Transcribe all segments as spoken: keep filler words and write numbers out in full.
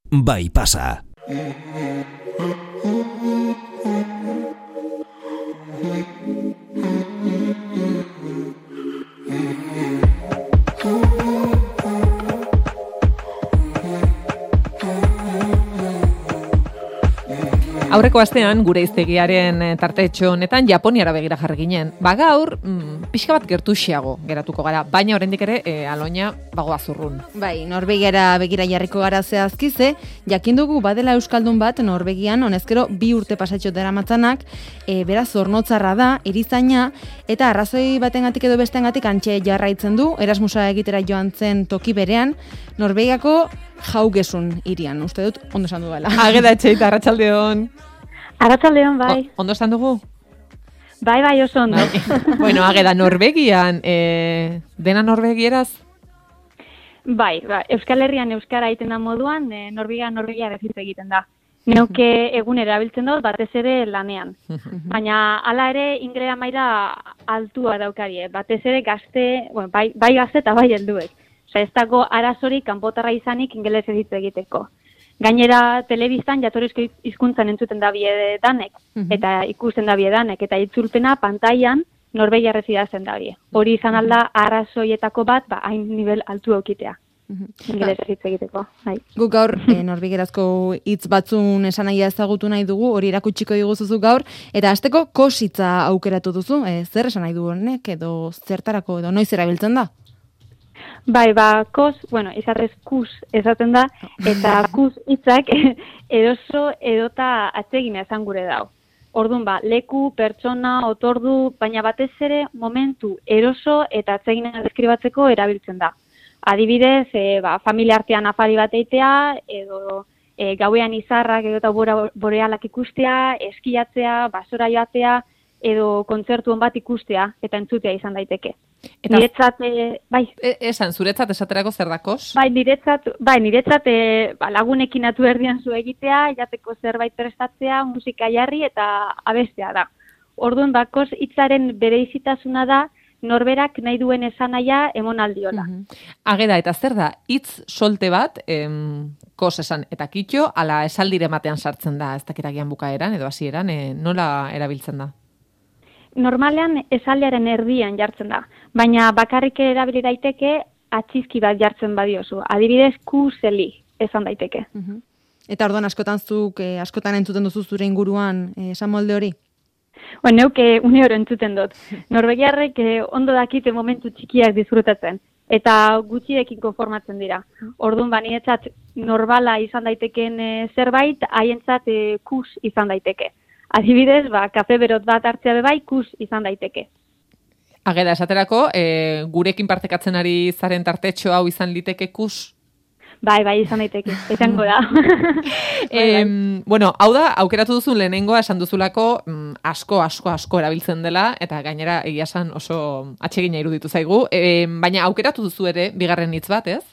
bai pasa. Aurreko astean gure hiztegiaren tartetxo honetan Japoniara begira jarri ginen. Ba gaur, mm, pixka bat gertuxiago geratuko gara, baina oraindik ere e, aloina bagoa zurrun. Bai, Norvegiara begira jarriko gara zehazkize, jakin dugu badela euskaldun bat Norvegian, honezkero bi urte pasatxo daramatzanak, e, beraz zornotzarra da, erizaina, eta arrazoi batengatik edo bestengatik antxe jarraitzen du, Erasmusa egitera joan zen toki berean, Norvegiako Haugesund hirian, uste dut, ondo esan du dela. Ageda etxeita, arratsaldeon. Arratsaldeon, bai. O, ondo esan dugu? Bai, bai, oso ondo. Bai. Bueno, ageda, Norvegian, e, dena norvegieraz? Bai, ba, Euskal Herrian euskara egiten da moduan, e, Norvegia Norvegia bezit egiten da. Neuke egun erabiltzen dut, batez ere lanean. Baina hala ere inglera maila altua daukarie, batez ere gazte, bueno, bai, bai gazte eta bai helduek. Osa, ez dago arazorik kanpotarra izanik ingeles hitz egiteko. Gainera, telebistan jatorrizko hizkuntzan entzuten da bie danek, eta ikusten da bie danek, eta itzulpena pantailan norvegiarrez idazten da bie. Hori izan alda arrazoietako bat, ba, hain nivel altu eukitea. Ingeles hitz egiteko. Bai. Guk gaur e, norvegerazko hitz batzun esanahia ezagutu nahi dugu, hori erakutsiko diguzuzu gaur, eta hasteko kositza aukeratu duzu, e, zer esan nahi du honek, edo zertarako, edo noiz erabiltzen da? Bai, ba, kos, bueno, izarrez kus esaten da, eta kus hitzak eroso edota atsegina esan gure dau. Orduan, ba, leku, pertsona, otordu, baina batez ere momentu eroso eta atsegina deskribatzeko erabiltzen da. Adibidez, e, ba, familia artean afari bat eitea, edo e, gauean izarrak edo eta borealak ikustea, eskiatzea, basora joatea, edo kontzertu on bat ikustea, eta entzutea izan daiteke. Eta niretzat, e, bai. E, esan, zuretzat esaterako zer dakos? Bai, niretzat, bai, niretzat e, ba, lagunekin atu erdian zu egitea, jateko zerbait prestatzea, musika jarri eta abestea da. Orduan, bakos hitzaren bereizitasuna da, norberak nahi duen esanahia emon aldiola. Uh-huh. Ageda, eta zer da, hitz solte bat, em, kos esan eta kitxo, ala esaldire batean sartzen da, ez dakiragian bukaeran, edo hasieran, e, nola erabiltzen da? Normalean esaldiaren erdian jartzen da, baina bakarrik erabili daiteke atxizki bat jartzen badiozu. Adibidez, kuseli esan daiteke. Uh-huh. Eta orduan askotan zuk, eh, askotan entzuten duzu zure inguruan eh, esan molde hori? Bueno, neuke une oro entzuten dut. Norvegiarrek eh, ondo dakite momentu txikiak disfrutatzen, eta gutxirekin konformatzen dira. Orduan, ba, niretzat normala izan daiteken eh, zerbait, haientzat eh, kus izan daiteke. Adibidez, ba, kafe berot bat hartzea bebai, kus izan daiteke. Ageda, esaterako, e, gurekin partekatzen ari zaren tartetxo hau izan liteke kus? Bai, bai, izan daiteke, izango da. e, bueno, hau da, aukeratu duzun lehenengoa esan duzulako mm, asko, asko, asko erabiltzen dela, eta gainera egia esan oso atsegina iruditu zaigu, e, baina aukeratu duzu ere bigarren hitz bat, ez?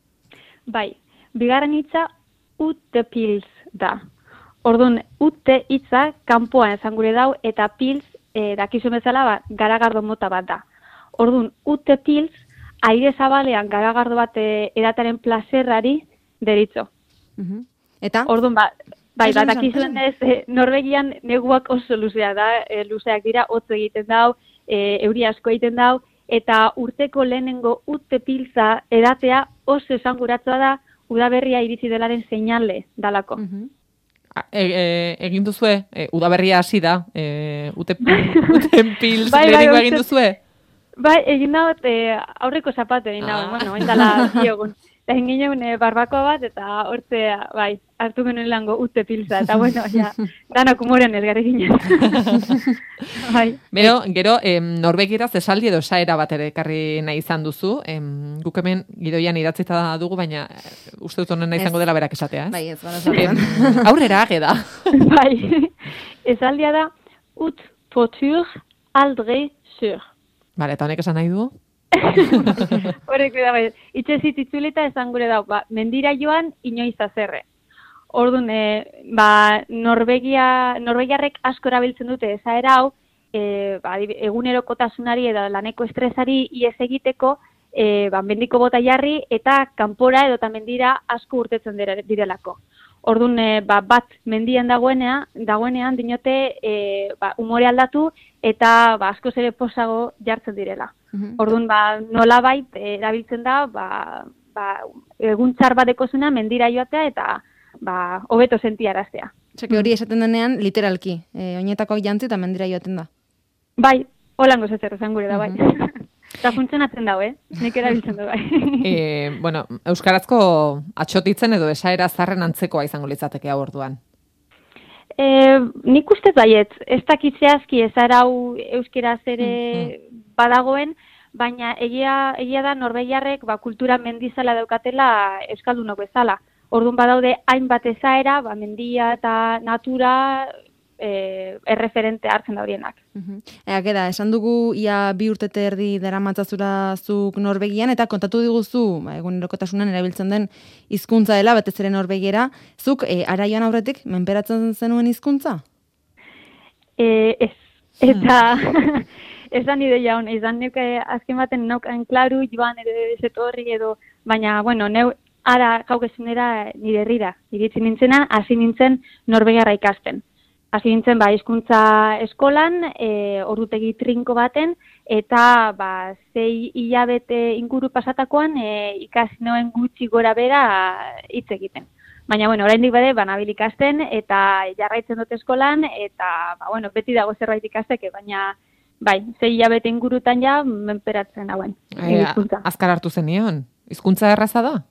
Bai, bigarren hitza utepils da. Orduan, ute hitza kanpoan esan gure dau, eta pils, e, dakizu bezala, ba, garagardo mota bat da. Orduan, ute pils, aire zabalean garagardo bat e, edataren plazerrari deritzo. Uh-huh. Eta? Orduan, ba, bai, ba, dakizuen ez, e, Norvegian neguak oso luzeak da, e, luzeak dira, hotz egiten dau, e, euri asko egiten dau, eta urteko lehenengo ute pilsa edatea oso esanguratsua da, udaberria iritsi delaren seinale dalako. Uh-huh. E, e, egin duzue, e, udaberria hasi da, e, ute, uten pils bai, lehenengo bai, egin duzue? Bai, egin daut e, aurreko zapatu egin daut, ah. bueno, entala diogun. Eta egin ginen e, barbakoa bat, eta hortze, bai, hartu genuen lango ute pilsa, eta bueno, ja, danak humorean elgarri ginen. Bai. Bero, gero, em, Norvegieraz esaldi edo esaera bat ere ekarri nahi izan duzu, em, guk hemen gidoian idatzita dugu, baina uste dut honen nahi izango dela berak esatea, ez? Bai, ez gara esaten. Aurrera, ageda. Bai, esaldia da, ut potur aldre sur. Bale, eta honek esan nahi du? Horrek da, bai, itxezit itzulita esan gure dau, ba, mendira joan inoiz azerre. Orduan, e, ba, Norvegia, Norvegiarrek asko erabiltzen dute esaera hau, e, ba, egunerokotasunari edo laneko estresari ies egiteko, e, ba, mendiko bota jarri eta kanpora edo eta mendira asko urtetzen direlako. Orduan, e, ba, bat mendian dagoenea, dagoenean dinote e, ba, umore aldatu eta ba, askoz ere posago jartzen direla. Mhm. Orduan, ba, nolabait e, erabiltzen da, ba, ba, egun txar bateko zuna mendira joatea eta ba, hobeto sentiaraztea. Osea, hori esaten denean, literalki, e, oinetakoak jantzi eta mendira joaten da. Bai, holango zezer esan gure da, bai. Eta funtzionatzen dago, eh? Nik erabiltzen du, bai. E, bueno, euskarazko atxotitzen edo esaera zarren antzekoa izango litzateke hau orduan. E, nik uste baiet, ez dakit zehazki ez arau euskeraz ere Mm, badagoen, baina egia, egia da norbegiarrek ba, kultura mendizala daukatela euskaldunok bezala. Orduan badaude hainbat ezaera, ba, mendia eta natura e, erreferente hartzen da horienak. Mhm. Ea, geda, esan dugu ia bi urtete erdi daramatzazura zuk Norvegian, eta kontatu diguzu, ba, egunerokotasunan erabiltzen den hizkuntza dela, batez ere norbegiera, zuk e, ara joan aurretik menperatzen zenuen hizkuntza? E, ez, eta ez da nire jaun, ez da neuke azken baten naukan klaru, joan edo ez etorri edo, baina, bueno, neu ara jaukezunera nire herrira, iritsi nintzena, hasi nintzen norbegiarra ikasten. Hasi nintzen ba, hizkuntza eskolan, e, ordutegi trinko baten, eta ba, zei hilabete inguru pasatakoan e, ikasi noen gutxi gora bera hitz egiten. Baina, bueno, oraindik bade, banabil ikasten, eta jarraitzen dut eskolan, eta, ba, bueno, beti dago zerbait ikasteke, baina, bai, zei hilabete ingurutan ja, menperatzen hauen. E, azkar hartu zenion, hizkuntza erraza da?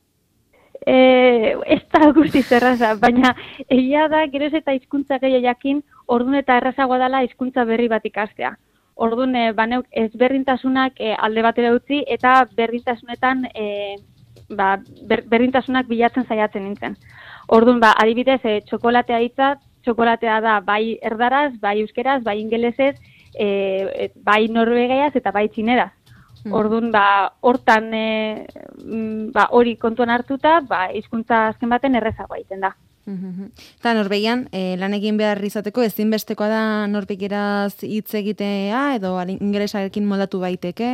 E, ez da guztiz erraza, baina egia da, geroz eta hizkuntza gehiago jakin, ordun eta errazagoa dela hizkuntza berri bat ikastea. Ordun, e, baneuk ezberdintasunak e, alde batera utzi, eta berdintasunetan, e, ba, ber, berdintasunak bilatzen saiatzen nintzen. Ordun, ba, adibidez, e, txokolatea hitza, txokolatea da bai erdaraz, bai euskeraz, bai ingelesez, e, bai norvegaiaz eta bai txineraz. Orduan, ba, hortan e, ba, hori kontuan hartuta, ba, hizkuntza azken baten errezagoa egiten da. Eta Norvegian, e, lan egin behar izateko ezinbestekoa da norvegieraz hitz egitea edo ingelesarekin moldatu baiteke?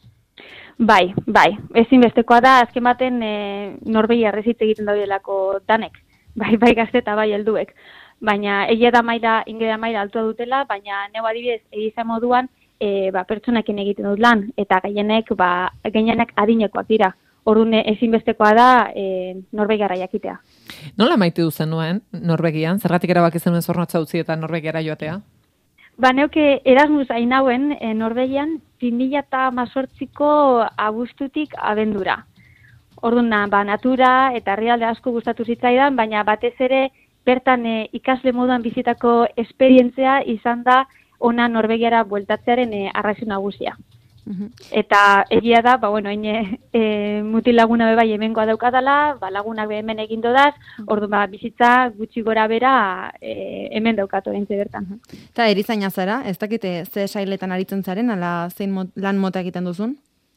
Bai, bai, ezinbestekoa da azken baten e, norvegiarrez hitz egiten daudelako danek. Bai, bai gazte eta bai helduek. Baina egia da maila, ingelesa maila altua dutela, baina neu adibidez egiza moduan E, ba, pertsonekin egiten dut lan, eta gehienek, ba, gehienek adinekoak dira. Orduan ezinbestekoa da e, norbegiarra jakitea. Nola maite duzen nuen Norvegian? Zergatik erabaki zenuen zornotza utzi eta Norvegiara joatea? Ba, neuke Erasmus hain hauen e, Norvegian bi mila hemezortziko abuztutik abendura. Orduan, ba, natura eta herrialde asko gustatu zitzaidan, baina batez ere bertan e, ikasle moduan bizitako esperientzia izan da ona Norvegiara bueltatzearen e, arrazio nagusia. Mhm. Eta egia da, ba, bueno, hain e, mutil laguna be bai hemengoa daukadala, ba, lagunak be hemen egin dodaz, ordu ba, bizitza gutxi gora bera e, hemen daukatu egin bertan. Eta erizaina zara, ez dakite ze sailetan aritzen zaren, ala zein mot, lan mota egiten duzun?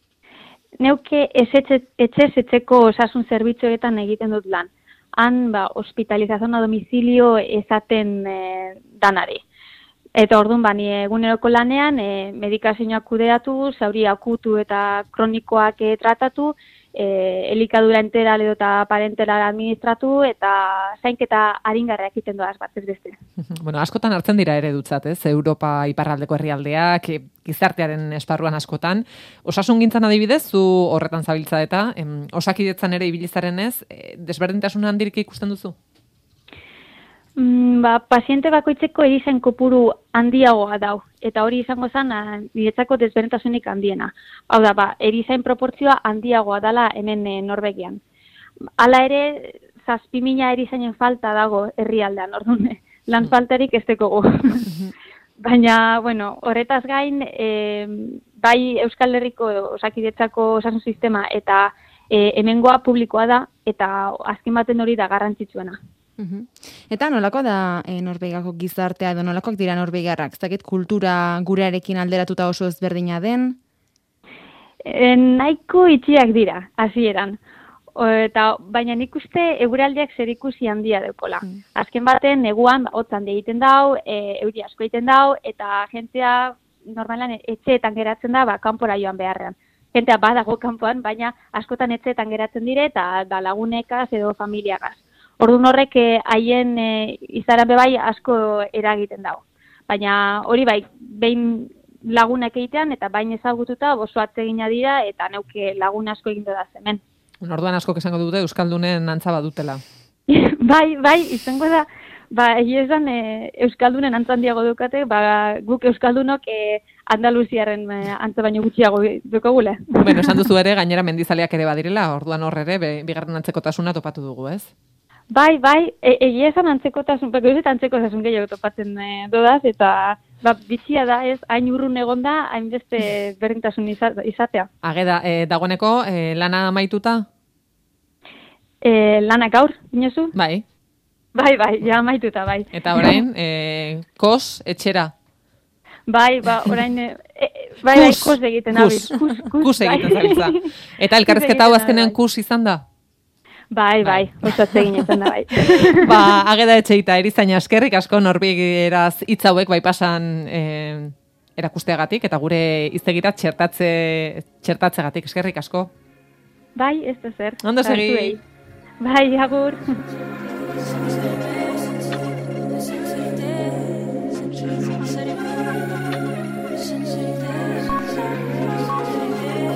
Neuke etxez etxeko osasun zerbitzuetan egiten dut lan. Han, ba, hospitalizazion a domicilio ezaten e, danari. Eta orduan, ba, ni eguneroko lanean, e, medikazioak kudeatu, zauri akutu eta kronikoak e, tratatu, e, elikadura enteral edo eta parenteral administratu, eta zainketa aringarriak egiten doaz bat ez beste. Bueno, askotan hartzen dira ere dutzat, ez? Europa iparraldeko herrialdeak, e, gizartearen esparruan askotan. Osasun gintzan adibidez, zu horretan zabiltza eta, em, osakidetzan ere ibilizaren ez, e, desberdintasun handirik ikusten duzu? Mm, ba, paziente bakoitzeko erizain kopuru handiagoa dau, eta hori izango zen niretzako desberdintasunik handiena. Hau da, ba, erizain proportzioa handiagoa dala hemen e, Norvegian. Hala ere, zazpi mila erizainen falta dago herrialdean, orduan, lan faltarik ez dekogu. Baina, bueno, horretaz gain, e, bai Euskal Herriko osakidetzako osasun sistema eta e, hemengoa publikoa da, eta azken baten hori da garrantzitsuena. Uhum. Eta nolakoa da e, Norvegiako gizartea edo nolakoak dira norvegiarrak? Zaket kultura gurearekin alderatuta oso ezberdina den? E, nahiko itxiak dira, hasieran. O, eta baina nik uste eguraldiak zerikusi handia daukola. Mm. Azken baten neguan hotz handia egiten dau, e, euri asko egiten dau, eta jentzea normalan etxeetan geratzen da, ba, kanpora joan beharrean. jentea badago kanpoan, baina askotan etxeetan geratzen dire eta da lagunekaz edo familiagaz. Orduan horrek haien e, izaran bebai asko eragiten dago. Baina hori bai, behin lagunak egitean eta bain ezagututa oso atsegina dira eta neuke lagun asko egin da hemen. Orduan asko esango dute Euskaldunen antza badutela. bai, bai, izango da, ba, esan e, Euskaldunen antza handiago dukate, ba, guk Euskaldunok e, Andaluziaren e, antza baino gutxiago dukagule. Bueno, esan duzu ere, gainera mendizaleak ere badirela, orduan horre ere, be, bigarren antzekotasuna topatu dugu, ez? Bai, bai, e, egia esan antzekotasun, beko ez eta antzekotasun gehiago topatzen e, dodaz, eta ba, bizia da, ez, hain urrun egon da, hainbeste berdintasun izatea. Ageda, e, dagoeneko, e, lana amaituta? E, lana gaur, inozu? Bai. Bai, bai, ja amaituta, bai. Eta orain, e, kos, etxera? Bai, ba, orain, e, e, bai, bai, kos egiten kus, kus, kus, kus egiten zabiltza. Eta elkarrezketa hau azkenean kus izan da? Bai, bai, oso atsegin izan da, bai. Ba, Ageda Etxeita, erizaina eskerrik asko Norvegeraz hitz hauek bai pasan e, erakusteagatik, eta gure hiztegira txertatze, txertatzegatik, eskerrik asko. Bai, ez da zer. Ondo segi. Bai, agur.